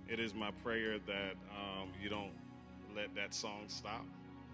It is my prayer that you don't let that song stop.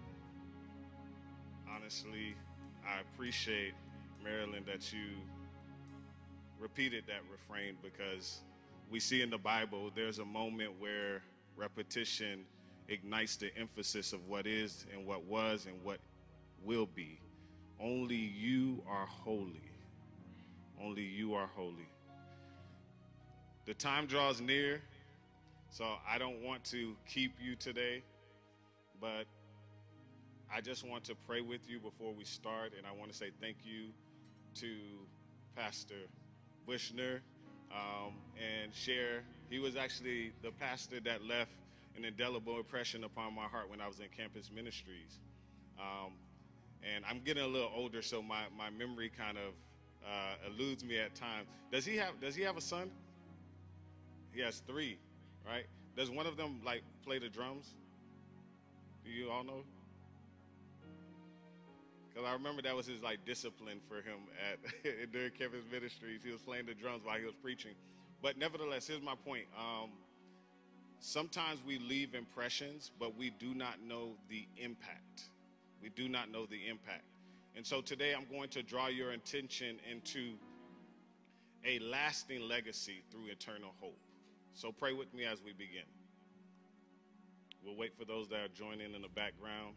Honestly, I appreciate, Marilyn, that you repeated that refrain because we see in the Bible there's a moment where repetition ignites the emphasis of what is and what was and what will be. Only you are holy. Only you are holy. The time draws near, so I don't want to keep you today, but I just want to pray with you before we start, and I want to say thank you to Pastor Bushner and share. He was actually the pastor that left an indelible impression upon my heart when I was in campus ministries. And I'm getting a little older, so my memory kind of eludes me at times. Does he have a son? He has 3, right? Does one of them like play the drums? Do you all know? Because I remember that was his like discipline for him at during campus ministries. He was playing the drums while he was preaching. But nevertheless, here's my point. Sometimes we leave impressions, but we do not know the impact. We do not know the impact. And so today I'm going to draw your attention into a lasting legacy through eternal hope. So pray with me as we begin. We'll wait for those that are joining in the background.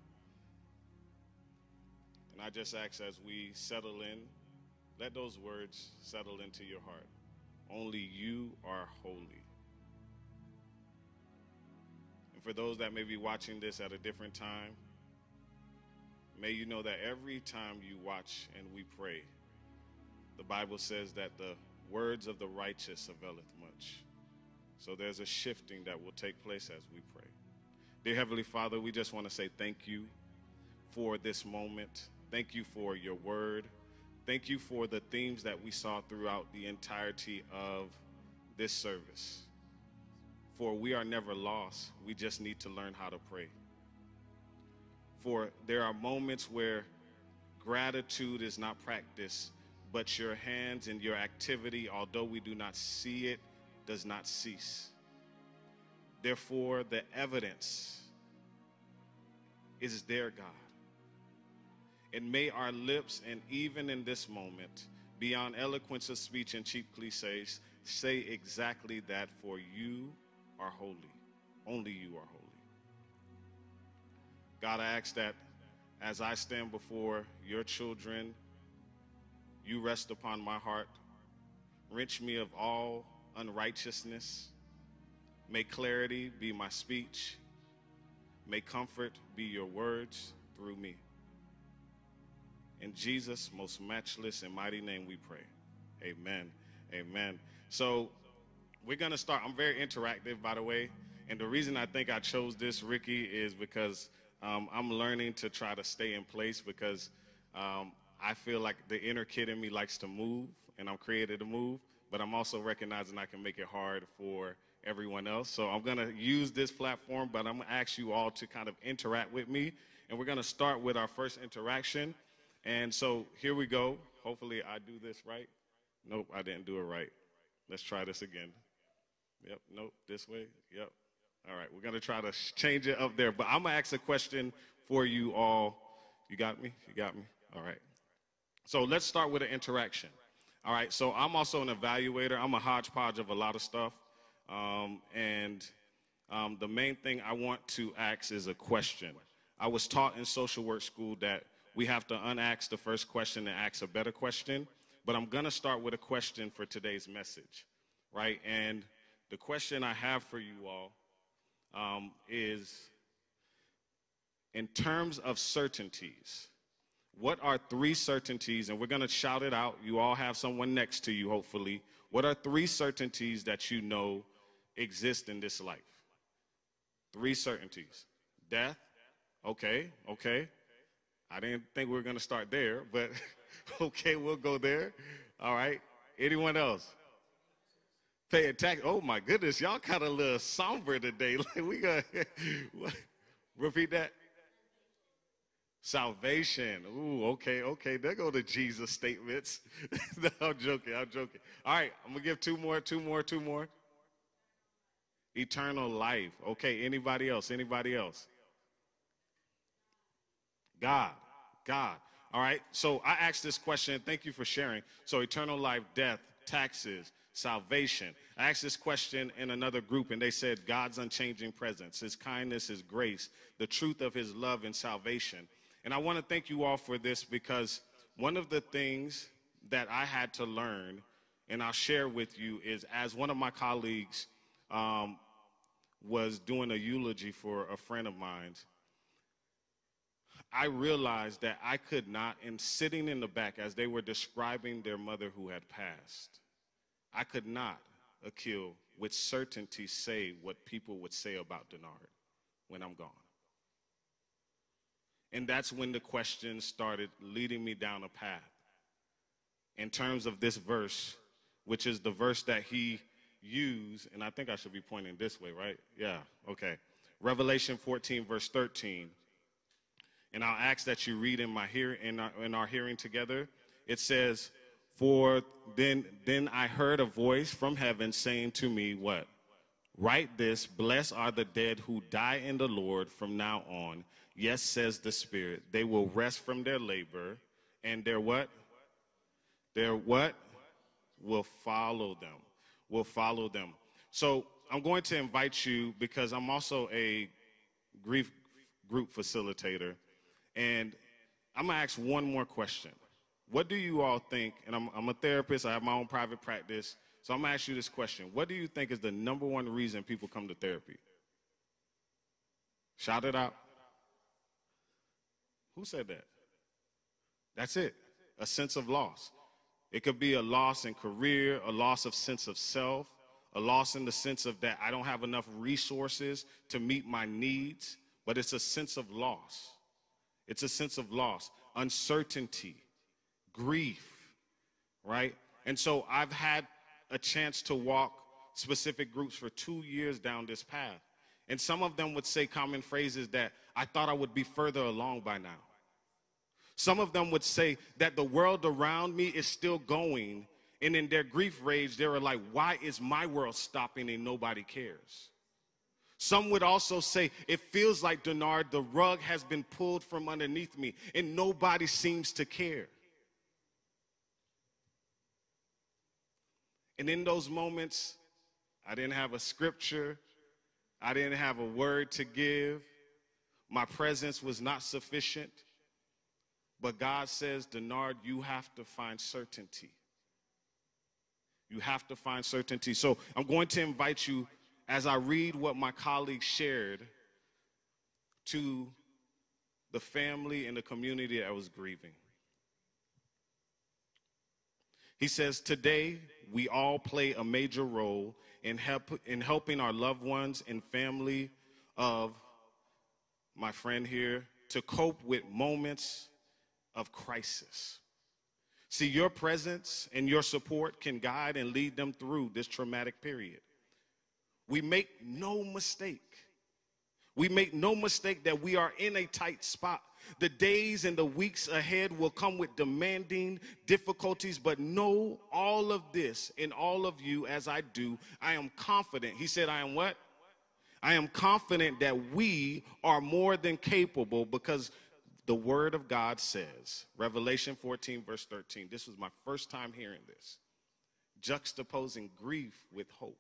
And I just ask as we settle in, let those words settle into your heart. Only you are holy. And for those that may be watching this at a different time, may you know that every time you watch and we pray, the Bible says that the words of the righteous availeth much. So there's a shifting that will take place as we pray. Dear Heavenly Father, we just want to say thank you for this moment. Thank you for your word. Thank you for the themes that we saw throughout the entirety of this service. For we are never lost. We just need to learn how to pray. For there are moments where gratitude is not practiced, but your hands and your activity, although we do not see it, does not cease. Therefore, the evidence is there, God. And may our lips, and even in this moment, beyond eloquence of speech and cheap cliches, say exactly that, for you are holy. Only you are holy. God, I ask that as I stand before your children, you rest upon my heart. Rinse me of all unrighteousness. May clarity be my speech. May comfort be your words through me. In Jesus' most matchless and mighty name we pray. Amen. Amen. So we're going to start. I'm very interactive, by the way. And the reason I think I chose this, Ricky, is because I'm learning to try to stay in place because I feel like the inner kid in me likes to move, and I'm created to move. But I'm also recognizing I can make it hard for everyone else. So I'm going to use this platform, but I'm going to ask you all to kind of interact with me. And we're going to start with our first interaction. And so here we go. Hopefully I do this right. Nope, I didn't do it right. Let's try this again. Yep, nope, this way. Yep. All right, we're going to try to change it up there. But I'm going to ask a question for you all. You got me? You got me? All right. So let's start with an interaction. All right, so I'm also an evaluator. I'm a hodgepodge of a lot of stuff. The main thing I want to ask is a question. I was taught in social work school that we have to unask the first question and ask a better question. But I'm going to start with a question for today's message, right? And the question I have for you all is, in terms of certainties, what are 3 certainties, and we're going to shout it out. You all have someone next to you, hopefully. What are 3 certainties that you know exist in this life? 3 certainties. Death. Okay. I didn't think we were going to start there, but okay, we'll go there. All right. Anyone else? Pay a tax. Oh, my goodness. Y'all kind of a little somber today. Like we got repeat that. Salvation. Ooh, okay. There go the Jesus statements. No, I'm joking. All right, I'm going to give two more. Eternal life. Okay, anybody else? Anybody else? God. God. All right, so I asked this question. Thank you for sharing. So eternal life, death, taxes, salvation. I asked this question in another group, and they said God's unchanging presence, his kindness, his grace, the truth of his love and salvation. And I want to thank you all for this, because one of the things that I had to learn, and I'll share with you, is as one of my colleagues was doing a eulogy for a friend of mine, I realized that I could not, and sitting in the back as they were describing their mother who had passed, I could not, Akil, with certainty say what people would say about Denard when I'm gone. And that's when the questions started leading me down a path in terms of this verse, which is the verse that he used, and I think I should be pointing this way, right? Yeah, okay. Revelation 14, verse 13. And I'll ask that you read in our hearing together. It says, "For then I heard a voice from heaven saying to me," what? "Write this, blessed are the dead who die in the Lord from now on. Yes, says the Spirit, they will rest from their labor, and their what? Their what? Will follow them. Will follow them." So I'm going to invite you, because I'm also a grief group facilitator, and I'm going to ask one more question. What do you all think, and I'm a therapist, I have my own private practice, so I'm going to ask you this question. What do you think is the number one reason people come to therapy? Shout it out. Who said that? That's it. A sense of loss. It could be a loss in career, a loss of sense of self, a loss in the sense of that I don't have enough resources to meet my needs, but it's a sense of loss. It's a sense of loss, uncertainty, grief, right? And so I've had a chance to walk specific groups for 2 years down this path. And some of them would say common phrases that I thought I would be further along by now. Some of them would say that the world around me is still going, and in their grief rage, they were like, why is my world stopping and nobody cares? Some would also say, it feels like, Denard, the rug has been pulled from underneath me, and nobody seems to care. And in those moments, I didn't have a scripture. I didn't have a word to give. My presence was not sufficient. But God says, Denard, you have to find certainty. You have to find certainty. So I'm going to invite you, as I read what my colleague shared, to the family and the community that was grieving. He says, today we all play a major role in helping our loved ones and family of my friend here to cope with moments of crisis. See, your presence and your support can guide and lead them through this traumatic period. We make no mistake. We make no mistake that we are in a tight spot. The days and the weeks ahead will come with demanding difficulties, but know all of this and all of you as I do, I am confident. He said, I am what? I am confident that we are more than capable, because the word of God says, Revelation 14, verse 13, this was my first time hearing this, juxtaposing grief with hope.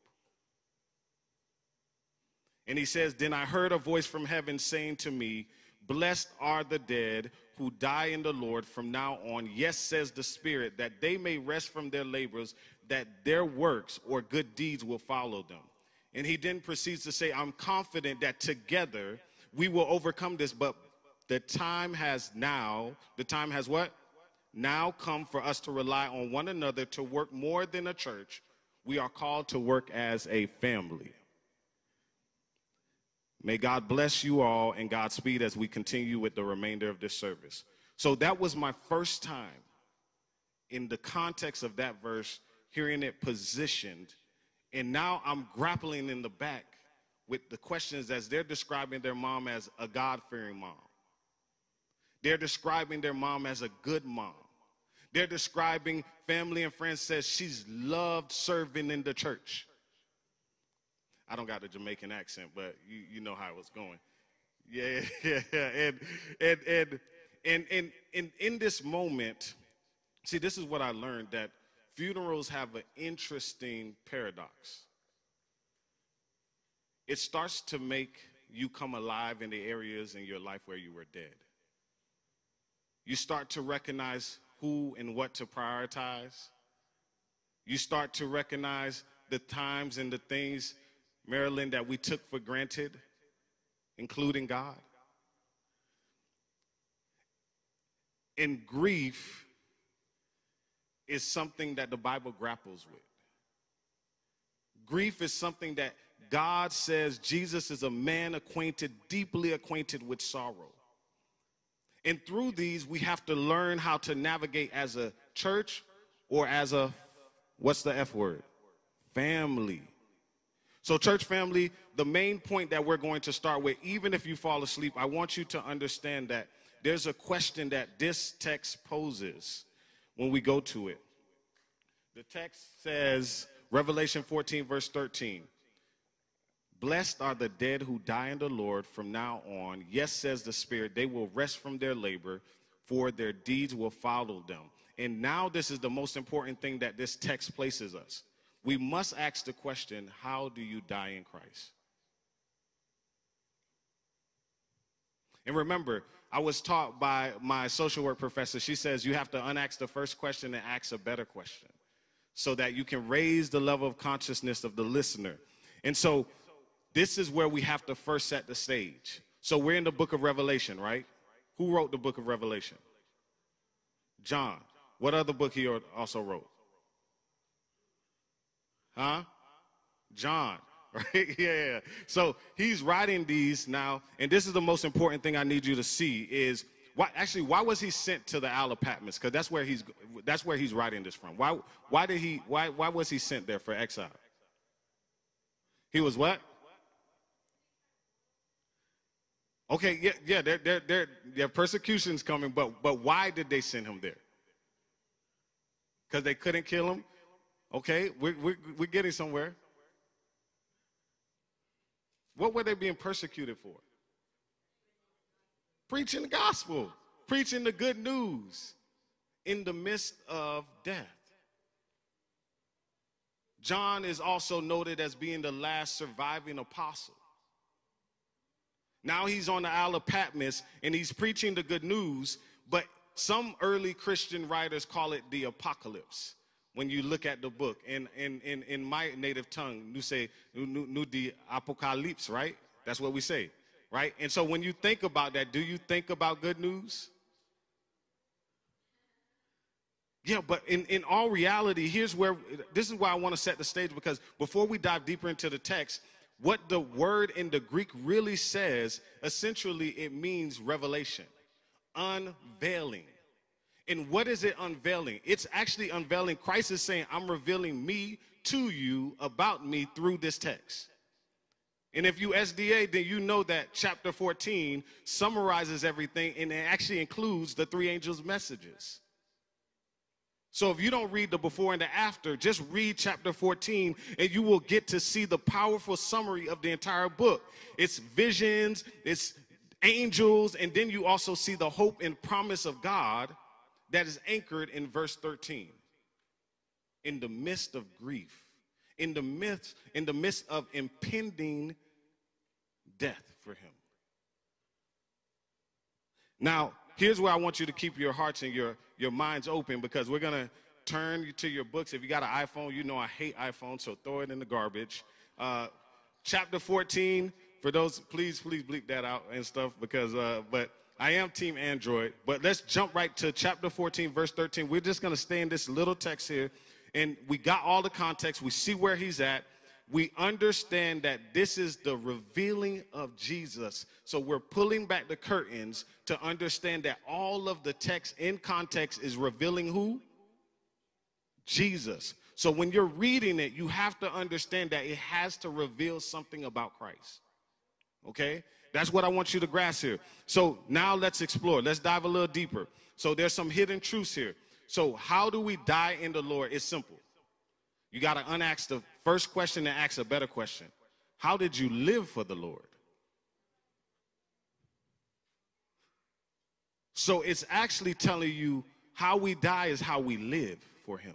And he says, then I heard a voice from heaven saying to me, blessed are the dead who die in the Lord from now on. Yes, says the Spirit, that they may rest from their labors, that their works or good deeds will follow them. And he then proceeds to say, I'm confident that together we will overcome this, but the time has what? Now come for us to rely on one another to work more than a church. We are called to work as a family. May God bless you all and Godspeed as we continue with the remainder of this service. So that was my first time in the context of that verse, hearing it positioned. And now I'm grappling in the back with the questions as they're describing their mom as a God-fearing mom. They're describing their mom as a good mom. They're describing family and friends says she's loved serving in the church. I don't got the Jamaican accent, but you know how it was going. Yeah, yeah. And in this moment, see, this is what I learned, that funerals have an interesting paradox. It starts to make you come alive in the areas in your life where you were dead. You start to recognize who and what to prioritize. You start to recognize the times and the things, Marilyn, that we took for granted, including God. And grief is something that the Bible grapples with. Grief is something that God says Jesus is a man acquainted, deeply acquainted with sorrow. And through these, we have to learn how to navigate as a church or as a, what's the F word? Family. So church family, the main point that we're going to start with, even if you fall asleep, I want you to understand that there's a question that this text poses when we go to it. The text says, Revelation 14, verse 13. Blessed are the dead who die in the Lord from now on. Yes, says the Spirit, they will rest from their labor, for their deeds will follow them. And now this is the most important thing that this text places us. We must ask the question, how do you die in Christ? And remember, I was taught by my social work professor. She says you have to unask the first question and ask a better question so that you can raise the level of consciousness of the listener. And so this is where we have to first set the stage. So we're in the book of Revelation, right? Who wrote the book of Revelation? John. What other book he also wrote? Huh? John, right? Yeah. So he's writing these now, and this is the most important thing I need you to see is why was he sent to the Isle of Patmos? Because that's where he's writing this from. Why was he sent there for exile? He was what? Okay, yeah, there are persecutions coming, but why did they send him there? Because they couldn't kill him? Okay, we're getting somewhere. What were they being persecuted for? Preaching the gospel, preaching the good news in the midst of death. John is also noted as being the last surviving apostle. Now he's on the Isle of Patmos and he's preaching the good news, but some early Christian writers call it the apocalypse. When you look at the book, in my native tongue, you say nu the apocalypse, right? That's what we say, right? And so when you think about that, do you think about good news? Yeah, but in all reality, this is why I want to set the stage, because before we dive deeper into the text, what the word in the Greek really says, essentially it means revelation, unveiling. And what is it unveiling? It's actually unveiling. Christ is saying, I'm revealing me to you about me through this text. And if you SDA, then you know that chapter 14 summarizes everything, and it actually includes the three angels' messages. So if you don't read the before and the after, just read chapter 14 and you will get to see the powerful summary of the entire book. It's visions, it's angels, and then you also see the hope and promise of God that is anchored in verse 13. In the midst of grief, in the midst of impending death for him. Now, here's where I want you to keep your hearts and your minds open, because we're going to turn you to your books. If you got an iPhone, you know I hate iPhones, so throw it in the garbage. Chapter 14, for those, please bleep that out and stuff, because, but I am team Android. But let's jump right to chapter 14, verse 13. We're just going to stay in this little text here, and we got all the context. We see where he's at. We understand that this is the revealing of Jesus. So we're pulling back the curtains to understand that all of the text in context is revealing who? Jesus. So when you're reading it, you have to understand that it has to reveal something about Christ. Okay? That's what I want you to grasp here. So now let's explore. Let's dive a little deeper. So there's some hidden truths here. So how do we die in the Lord? It's simple. You got to unask the first question and ask a better question. How did you live for the Lord? So it's actually telling you how we die is how we live for him.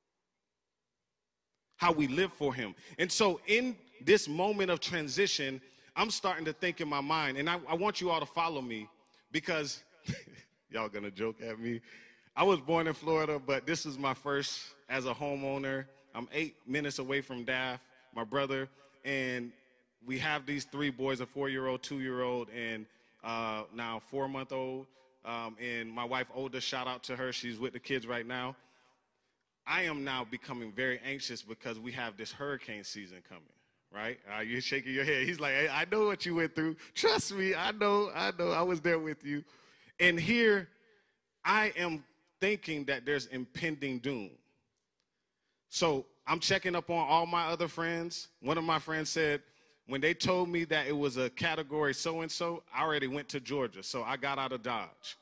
How we live for him. And so in this moment of transition, I'm starting to think in my mind, and I want you all to follow me because y'all gonna joke at me. I was born in Florida, but this is my first as a homeowner. I'm 8 minutes away from Daph, my brother, and we have these 3 boys, a 4-year-old, 2-year-old, and now 4-month-old. And my wife, Olda, shout out to her. She's with the kids right now. I am now becoming very anxious because we have this hurricane season coming, right? You're shaking your head. He's like, hey, I know what you went through. Trust me, I know. I was there with you. And here I am thinking that there's impending doom. So I'm checking up on all my other friends. One of my friends said, when they told me that it was a category so-and-so, I already went to Georgia, so I got out of Dodge.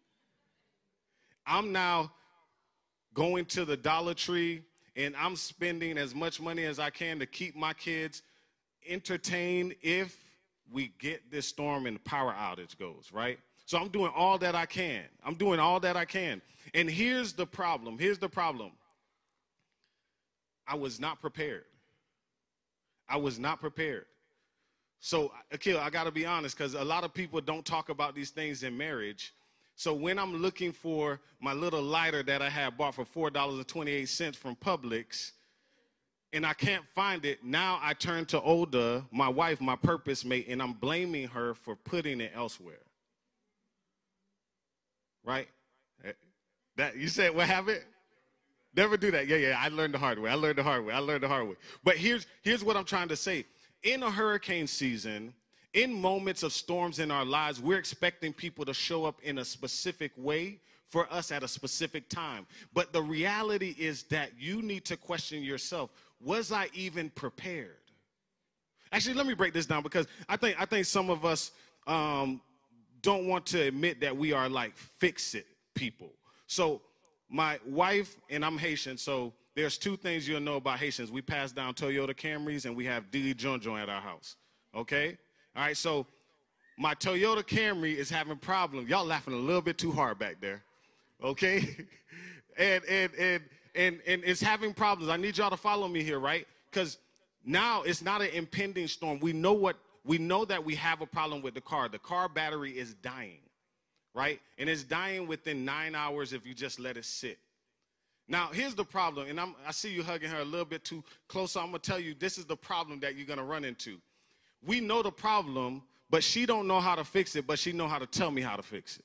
I'm now going to the Dollar Tree, and I'm spending as much money as I can to keep my kids entertained if we get this storm and the power outage goes, right? So I'm doing all that I can. I'm doing all that I can. And here's the problem. Here's the problem. I was not prepared. I was not prepared. So, Akil, I got to be honest, because a lot of people don't talk about these things in marriage. So when I'm looking for my little lighter that I had bought for $4.28 from Publix, and I can't find it, now I turn to Olda, my wife, my purpose mate, and I'm blaming her for putting it elsewhere. Right? That you said, what happened? Never do that. Yeah, I learned the hard way. But here's what I'm trying to say. In a hurricane season, in moments of storms in our lives, we're expecting people to show up in a specific way for us at a specific time. But the reality is that you need to question yourself, was I even prepared? Actually, let me break this down because I think some of us don't want to admit that we are like fix-it people. So my wife, and I'm Haitian, so there's 2 things you'll know about Haitians. We pass down Toyota Camrys, and we have Dili Jonjon at our house, okay? All right, so my Toyota Camry is having problems. Y'all laughing a little bit too hard back there, okay? and it's having problems. I need y'all to follow me here, right? Because now it's not an impending storm. We know that we have a problem with the car. The car battery is dying, right? And it's dying within 9 hours if you just let it sit. Now, here's the problem, and I see you hugging her a little bit too close, so I'm going to tell you this is the problem that you're going to run into. We know the problem, but she don't know how to fix it, but she know how to tell me how to fix it.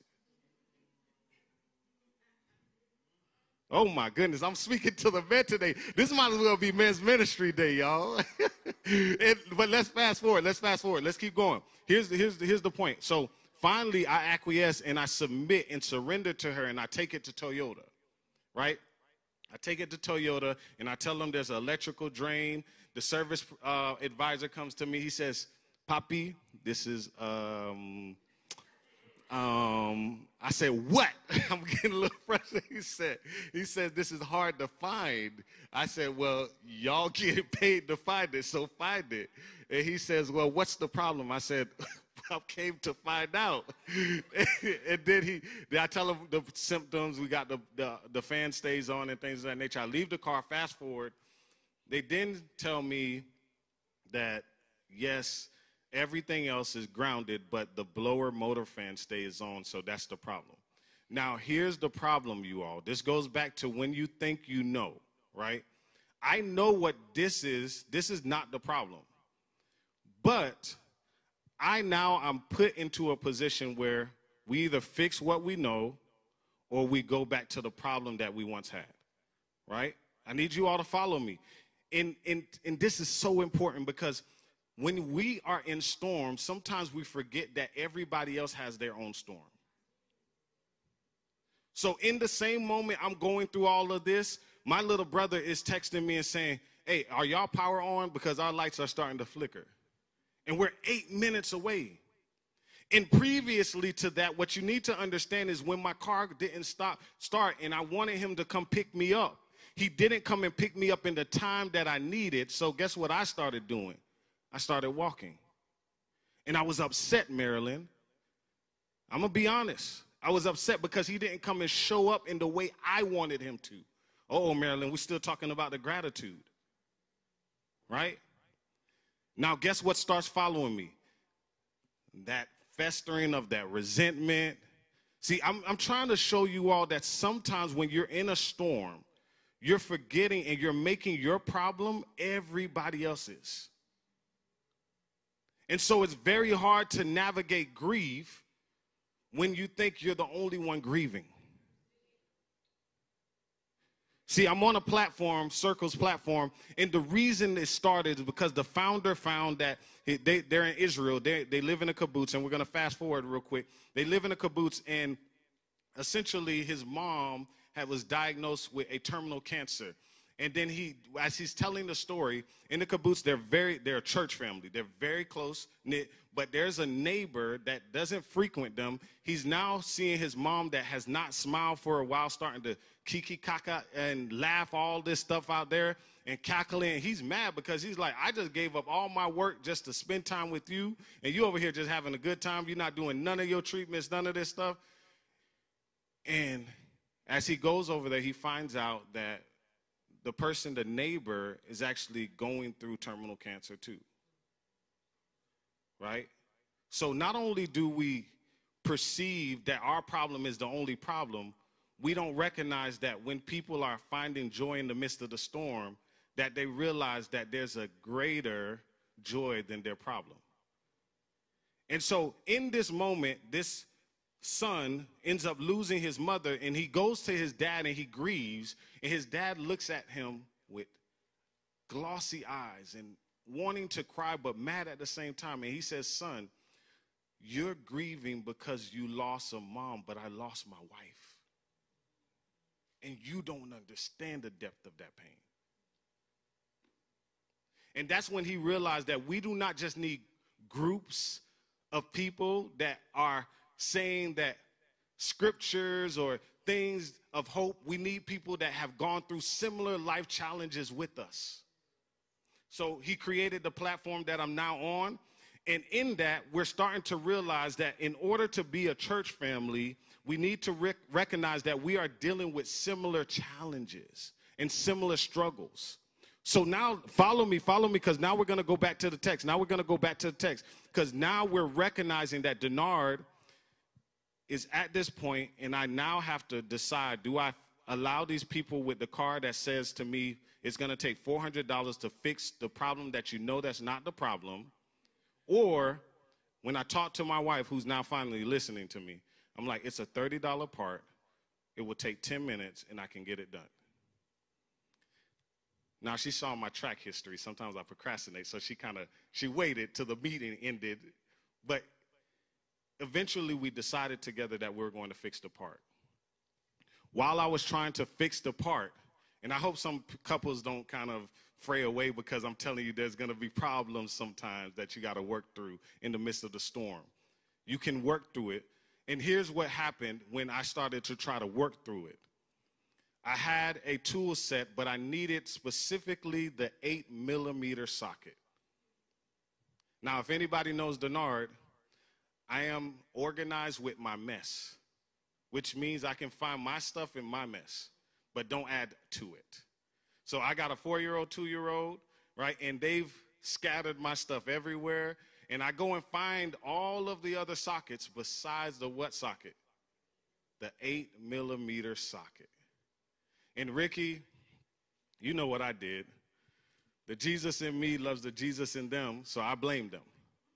Oh, my goodness, I'm speaking to the men today. This might as well be men's ministry day, y'all. But let's fast forward. Let's keep going. Here's the point. So finally, I acquiesce, and I submit and surrender to her, and I take it to Toyota, right? I take it to Toyota, and I tell them there's an electrical drain. The service advisor comes to me. He says, Papi, this is, I said, what? I'm getting a little frustrated. He said, this is hard to find. I said, well, y'all get paid to find it, so find it. And he says, well, what's the problem? I said, I came to find out. And then I tell him the symptoms. We got the fan stays on and things of that nature. I leave the car, fast forward. They then tell me that, yes, everything else is grounded, but the blower motor fan stays on, so that's the problem. Now, here's the problem, you all. This goes back to when you think you know, right? I know what this is. This is not the problem. But I'm put into a position where we either fix what we know or we go back to the problem that we once had, right? I need you all to follow me. And this is so important because when we are in storms, sometimes we forget that everybody else has their own storm. So in the same moment I'm going through all of this, my little brother is texting me and saying, hey, are y'all power on? Because our lights are starting to flicker. And we're 8 minutes away. And previously to that, what you need to understand is when my car didn't start and I wanted him to come pick me up, he didn't come and pick me up in the time that I needed. So guess what I started doing? I started walking. And I was upset, Marilyn. I'm going to be honest. I was upset because he didn't come and show up in the way I wanted him to. Oh, Marilyn, we're still talking about the gratitude. Right? Now, guess what starts following me? That festering of that resentment. See, I'm trying to show you all that sometimes when you're in a storm, you're forgetting and you're making your problem everybody else's. And so it's very hard to navigate grief when you think you're the only one grieving. See, I'm on a platform, Circle's platform, and the reason it started is because the founder found that they're in Israel. They live in a kibbutz, and we're going to fast forward real quick. They live in a kibbutz, and essentially his mom was diagnosed with a terminal cancer. And then as he's telling the story, in the kibbutz, they're a church family. They're very close-knit, but there's a neighbor that doesn't frequent them. He's now seeing his mom that has not smiled for a while, starting to kiki kaka and laugh all this stuff out there and cackling. And he's mad because he's like, I just gave up all my work just to spend time with you, and you over here just having a good time. You're not doing none of your treatments, none of this stuff. And as he goes over there, he finds out that the neighbor, is actually going through terminal cancer too. Right? So not only do we perceive that our problem is the only problem, we don't recognize that when people are finding joy in the midst of the storm, that they realize that there's a greater joy than their problem. And so in this moment, this son ends up losing his mother, and he goes to his dad and he grieves, and his dad looks at him with glossy eyes and wanting to cry but mad at the same time. And he says, son, you're grieving because you lost a mom, but I lost my wife. And you don't understand the depth of that pain. And that's when he realized that we do not just need groups of people that are saying that scriptures or things of hope. We need people that have gone through similar life challenges with us. So he created the platform that I'm now on. And in that, we're starting to realize that in order to be a church family, we need to recognize that we are dealing with similar challenges and similar struggles. So now follow me, because now we're going to go back to the text. Because now we're recognizing that Denard is at this point, and I now have to decide, do I allow these people with the car that says to me it's going to take $400 to fix the problem that you know that's not the problem? Or when I talk to my wife, who's now finally listening to me, I'm like, it's a $30 part. It will take 10 minutes, and I can get it done. Now, she saw my track history. Sometimes I procrastinate, so she waited till the meeting ended. But eventually, we decided together that we were going to fix the part. While I was trying to fix the part, and I hope some couples don't kind of fray away, because I'm telling you there's going to be problems sometimes that you got to work through in the midst of the storm. You can work through it. And here's what happened when I started to try to work through it. I had a tool set, but I needed specifically the 8mm socket. Now, if anybody knows Denard, I am organized with my mess, which means I can find my stuff in my mess, but don't add to it. So I got a 4-year-old, 2-year-old, right, and they've scattered my stuff everywhere, and I go and find all of the other sockets besides the what socket? The 8mm socket. And Ricky, you know what I did. The Jesus in me loves the Jesus in them, so I blamed them.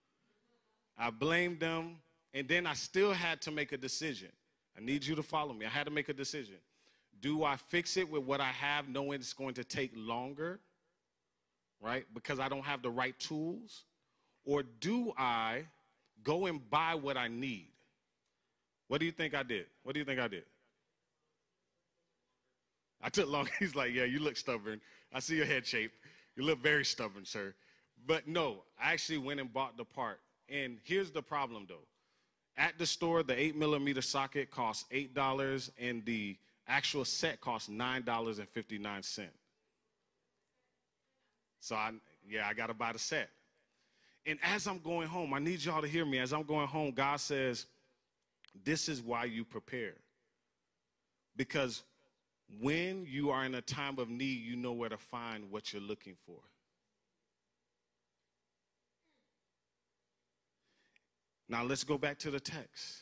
And then I still had to make a decision. I need you to follow me. I had to make a decision. Do I fix it with what I have, knowing it's going to take longer, right, because I don't have the right tools? Or do I go and buy what I need? What do you think I did? I took long. He's like, yeah, you look stubborn. I see your head shape. You look very stubborn, sir. But no, I actually went and bought the part. And here's the problem, though. At the store, the 8mm socket costs $8, and the actual set costs $9.59. So I got to buy the set. And as I'm going home, I need y'all to hear me. As I'm going home, God says, this is why you prepare. Because when you are in a time of need, you know where to find what you're looking for. Now let's go back to the text.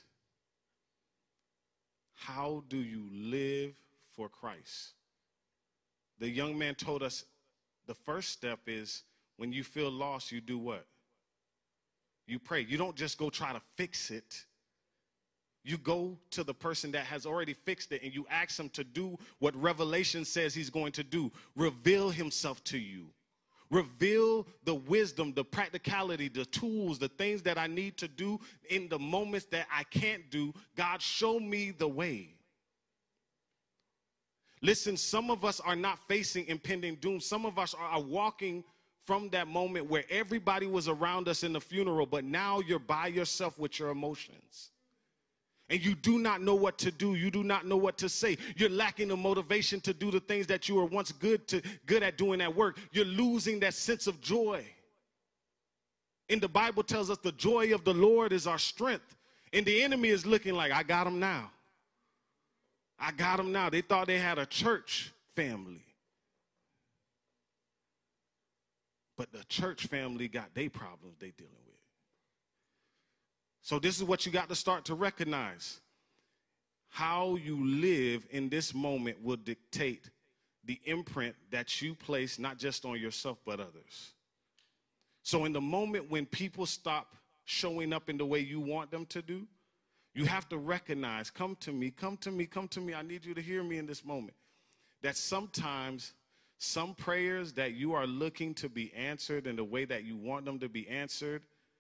How do you live for Christ? The young man told us the first step is when you feel lost, you do what? You pray. You don't just go try to fix it. You go to the person that has already fixed it and you ask him to do what Revelation says he's going to do. Reveal himself to you. Reveal the wisdom, the practicality, the tools, the things that I need to do in the moments that I can't do. God, show me the way. Listen, some of us are not facing impending doom. Some of us are walking from that moment where everybody was around us in the funeral, but now you're by yourself with your emotions. And you do not know what to do. You do not know what to say. You're lacking the motivation to do the things that you were once good at doing at work. You're losing that sense of joy. And the Bible tells us the joy of the Lord is our strength. And the enemy is looking like, I got him now. I got him now. They thought they had a church family. But the church family got their problems they dealing with. So this is what you got to start to recognize. How you live in this moment will dictate the imprint that you place not just on yourself but others. So in the moment when people stop showing up in the way you want them to do, you have to recognize, come to me, come to me, come to me. I need you to hear me in this moment. That sometimes some prayers that you are looking to be answered in the way that you want them to be answered,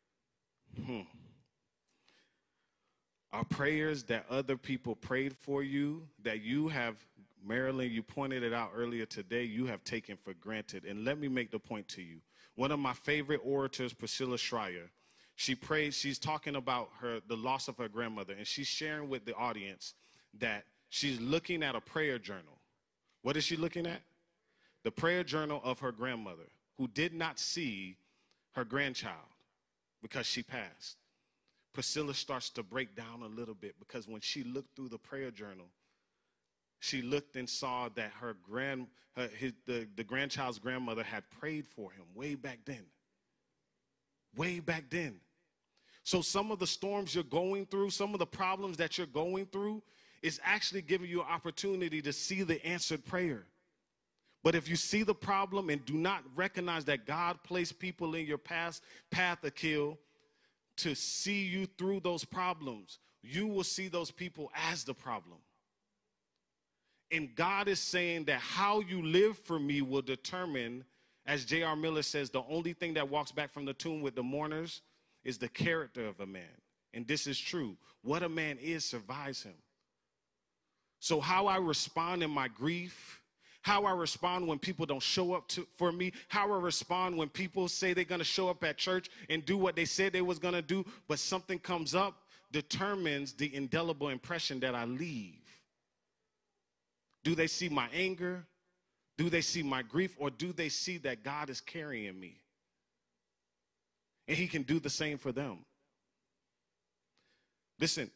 are prayers that other people prayed for you, that you have, Marilyn, you pointed it out earlier today, you have taken for granted. And let me make the point to you. One of my favorite orators, Priscilla Schreier, she's talking about the loss of her grandmother, and she's sharing with the audience that she's looking at a prayer journal. What is she looking at? The prayer journal of her grandmother, who did not see her grandchild because she passed. Priscilla starts to break down a little bit because when she looked through the prayer journal, she looked and saw that the grandchild's grandmother had prayed for him way back then. Way back then. So some of the storms you're going through, some of the problems that you're going through is actually giving you an opportunity to see the answered prayer. But if you see the problem and do not recognize that God placed people in your path, Akil, to see you through those problems, you will see those people as the problem. And God is saying that how you live for me will determine, as J.R. Miller says, the only thing that walks back from the tomb with the mourners is the character of a man. And this is true. What a man is survives him. So how I respond in my grief, how I respond when people don't show up for me, how I respond when people say they're going to show up at church and do what they said they was going to do, but something comes up, determines the indelible impression that I leave. Do they see my anger? Do they see my grief? Or do they see that God is carrying me? And he can do the same for them. Listen,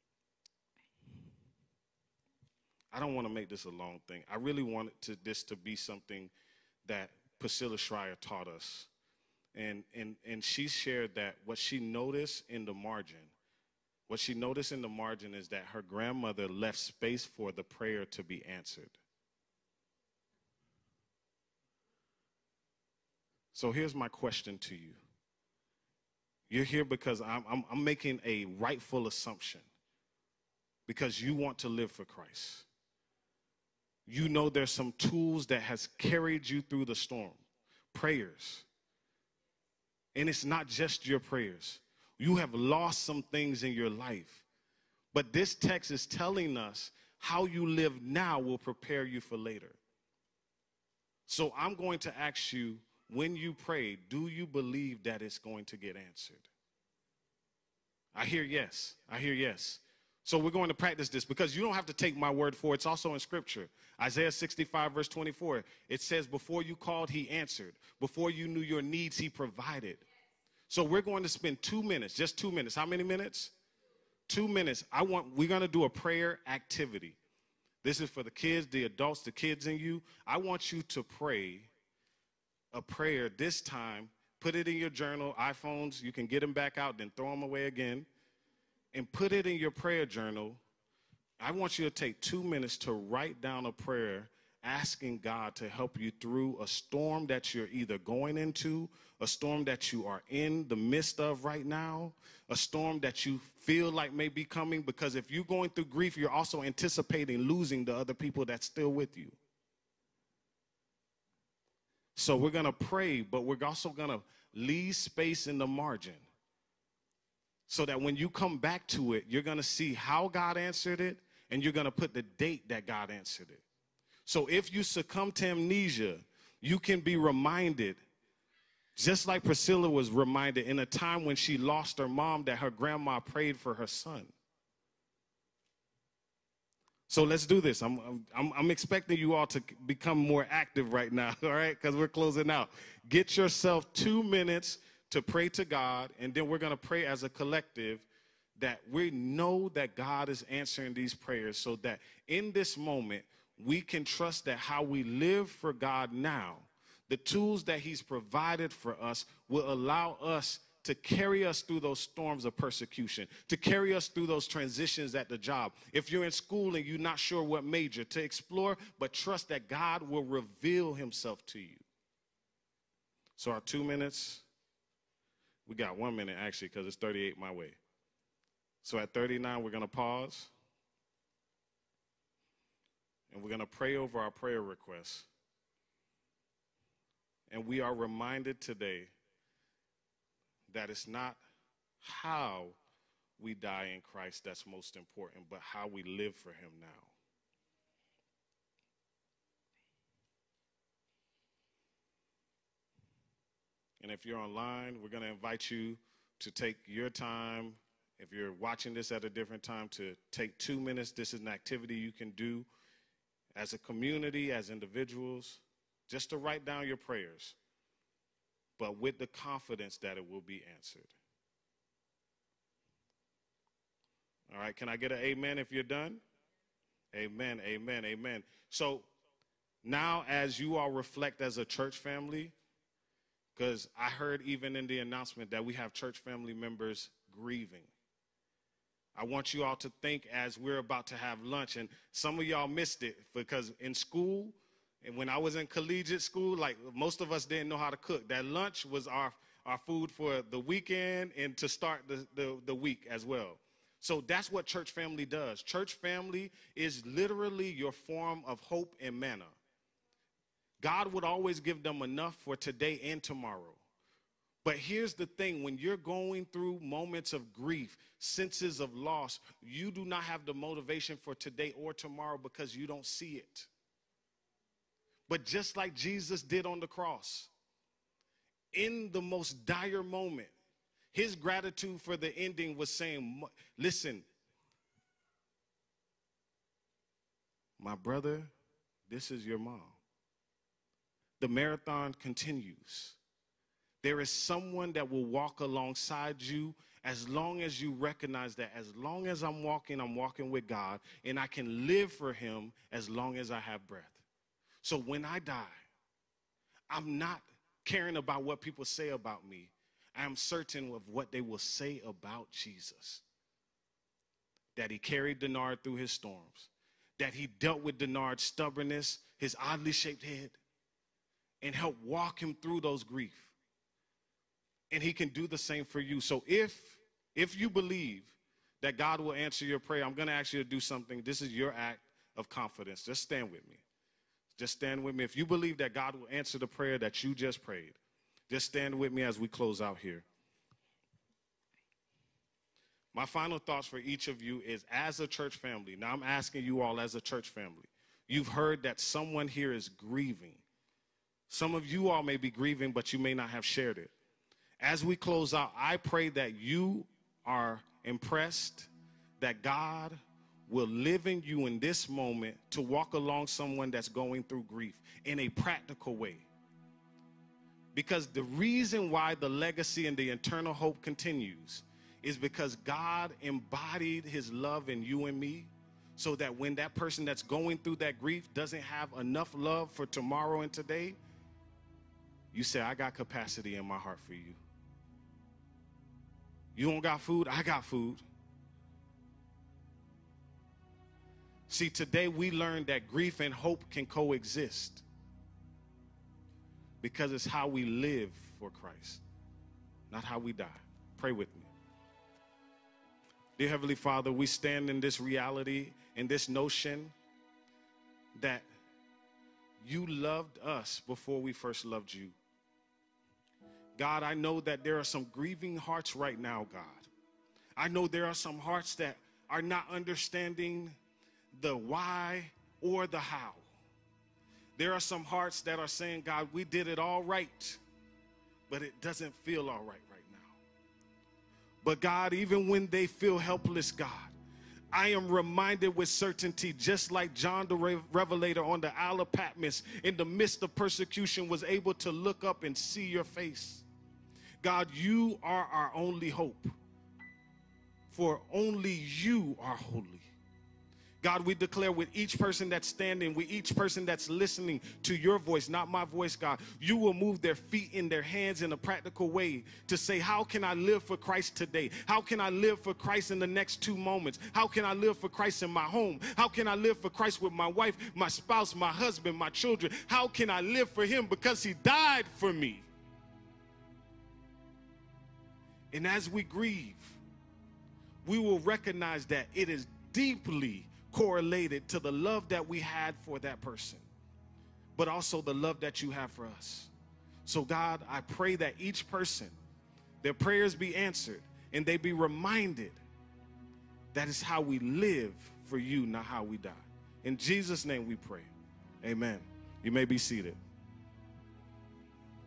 I don't want to make this a long thing. I really wanted this to be something that Priscilla Schreier taught us. And she shared that what she noticed in the margin is that her grandmother left space for the prayer to be answered. So here's my question to you. You're here because I'm making a rightful assumption because you want to live for Christ. You know there's some tools that has carried you through the storm. Prayers. And it's not just your prayers. You have lost some things in your life. But this text is telling us how you live now will prepare you for later. So I'm going to ask you, when you pray, do you believe that it's going to get answered? I hear yes. I hear yes. So we're going to practice this because you don't have to take my word for it. It's also in Scripture. Isaiah 65, verse 24. It says, before you called, he answered. Before you knew your needs, he provided. So we're going to spend 2 minutes, just 2 minutes. How many minutes? 2 minutes. We're going to do a prayer activity. This is for the kids, the adults, the kids in you. I want you to pray a prayer this time. Put it in your journal. iPhones, you can get them back out, then throw them away again. And put it in your prayer journal. I want you to take 2 minutes to write down a prayer asking God to help you through a storm that you're either going into, a storm that you are in the midst of right now, a storm that you feel like may be coming, because if you're going through grief, you're also anticipating losing the other people that's still with you. So we're going to pray, but we're also going to leave space in the margin so that when you come back to it, you're going to see how God answered it, and you're going to put the date that God answered it. So if you succumb to amnesia, you can be reminded, just like Priscilla was reminded in a time when she lost her mom, that her grandma prayed for her son. So let's do this. I'm expecting you all to become more active right now, all right, because we're closing out. Get yourself 2 minutes to pray to God, and then we're going to pray as a collective that we know that God is answering these prayers, so that in this moment, we can trust that how we live for God now, the tools that he's provided for us, will allow us to carry us through those storms of persecution, to carry us through those transitions at the job. If you're in school and you're not sure what major, to explore, but trust that God will reveal himself to you. So our 2 minutes, we got 1 minute actually, because it's 38 my way. So at 39, we're going to pause. And we're going to pray over our prayer requests. And we are reminded today that it's not how we die in Christ that's most important, but how we live for him now. And if you're online, we're going to invite you to take your time. If you're watching this at a different time, to take 2 minutes. This is an activity you can do as a community, as individuals, just to write down your prayers, but with the confidence that it will be answered. All right, can I get an amen if you're done? Amen, amen, amen. So now as you all reflect as a church family, because I heard even in the announcement that we have church family members grieving. I want you all to think as we're about to have lunch, and some of y'all missed it because in school, and when I was in collegiate school, like most of us didn't know how to cook. That lunch was our food for the weekend and to start the week as well. So that's what church family does. Church family is literally your form of hope and manna. God would always give them enough for today and tomorrow. But here's the thing, when you're going through moments of grief, senses of loss, you do not have the motivation for today or tomorrow because you don't see it. But just like Jesus did on the cross, in the most dire moment, his gratitude for the ending was saying, listen, my brother, this is your mom. The marathon continues. There is someone that will walk alongside you as long as you recognize that as long as I'm walking with God, and I can live for him as long as I have breath. So when I die, I'm not caring about what people say about me. I am certain of what they will say about Jesus. That he carried Denard through his storms. That he dealt with Denard's stubbornness, his oddly shaped head, and helped walk him through those grief. And he can do the same for you. So if you believe that God will answer your prayer, I'm going to ask you to do something. This is your act of confidence. Just stand with me. Just stand with me. If you believe that God will answer the prayer that you just prayed, just stand with me as we close out here. My final thoughts for each of you is, as a church family, now I'm asking you all as a church family, you've heard that someone here is grieving. Some of you all may be grieving, but you may not have shared it. As we close out, I pray that you are impressed that God will live in you in this moment to walk along someone that's going through grief in a practical way. Because the reason why the legacy and the eternal hope continues is because God embodied his love in you and me, so that when that person that's going through that grief doesn't have enough love for tomorrow and today, you say, I got capacity in my heart for you. You don't got food? I got food. See, today we learned that grief and hope can coexist because it's how we live for Christ, not how we die. Pray with me. Dear Heavenly Father, we stand in this reality, in this notion that you loved us before we first loved you. God, I know that there are some grieving hearts right now, God. I know there are some hearts that are not understanding the why or the how. There are some hearts that are saying, God, we did it all right, but it doesn't feel all right now. But God, even when they feel helpless, God, I am reminded with certainty, just like John the Revelator on the Isle of Patmos in the midst of persecution was able to look up and see your face. God, you are our only hope, for only you are holy. God, we declare with each person that's standing, with each person that's listening to your voice, not my voice, God, you will move their feet and their hands in a practical way to say, how can I live for Christ today? How can I live for Christ in the next 2 moments? How can I live for Christ in my home? How can I live for Christ with my wife, my spouse, my husband, my children? How can I live for him because he died for me? And as we grieve, we will recognize that it is deeply correlated to the love that we had for that person, but also the love that you have for us. So God, I pray that each person, their prayers be answered and they be reminded that is how we live for you, not how we die. In Jesus' name we pray. Amen. You may be seated.